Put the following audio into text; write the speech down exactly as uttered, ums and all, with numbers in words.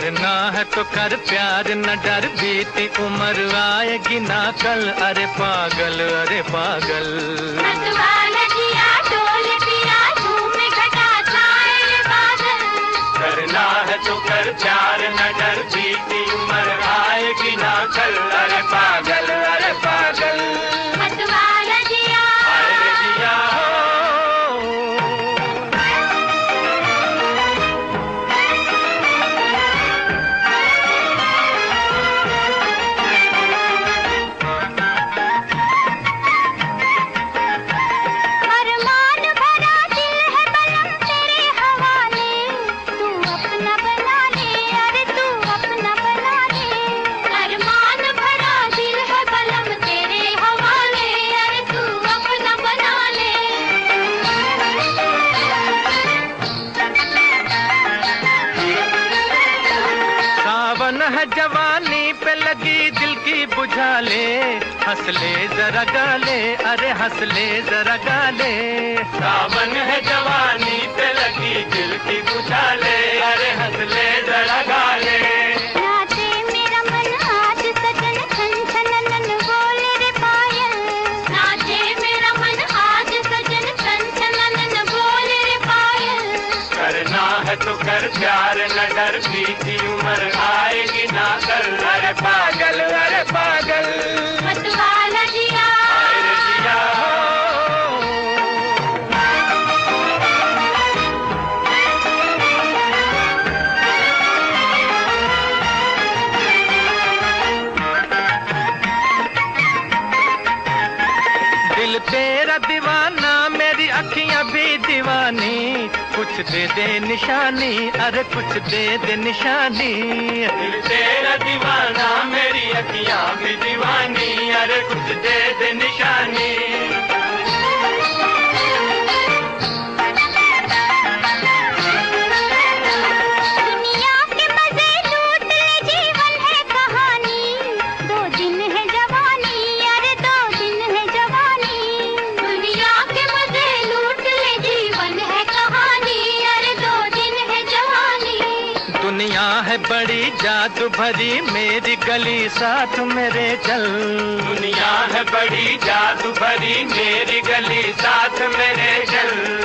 करना है तो कर प्यार, न डर बीती उम्र आएगी ना कल। अरे पागल अरे पागल, करना है तो कर प्यार, न डर बीती उम्र आएगी ना कल। अरे पागल अरे पागल, है जवानी पे लगी दिल की बुझा ले, हंस ले जरा गाले, अरे हंस ले जरा गाले। सावन है जवानी पे लगी दिल की बुझा ले, अरे हंस ले जरा गाले। नाचे मेरा मन आज सजन छन छन बोले रे पायल, नाचे मेरा मन आज सजन छन छन बोले रे पायल। करना है तो कर प्यार, न डर बीती उम्र आएगी ना कल। अरे पागल अरे पागल, मतवाला जिया, अरे जिया दिल तेरा दीवाना, मेरी अखियां भी दीवानी। कुछ दे दे निशानी, अरे कुछ दे दे निशानी। दिल तेरा दीवाना, मेरी अखियां भी दीवानी। अरे कुछ दे दे निशानी। दुनिया के मजे लूट ले, जीवन है कहानी। दो दिन है जवानी, अरे दो दिन है जवानी। दुनिया के मजे लूट ले, जीवन है कहानी। अरे दो दिन है जवानी। दुनिया है बड़ी जादू भरी, मेरी गली साथ मेरे चल। दुनिया है बड़ी जादू भरी, मेरी गली साथ मेरे चल।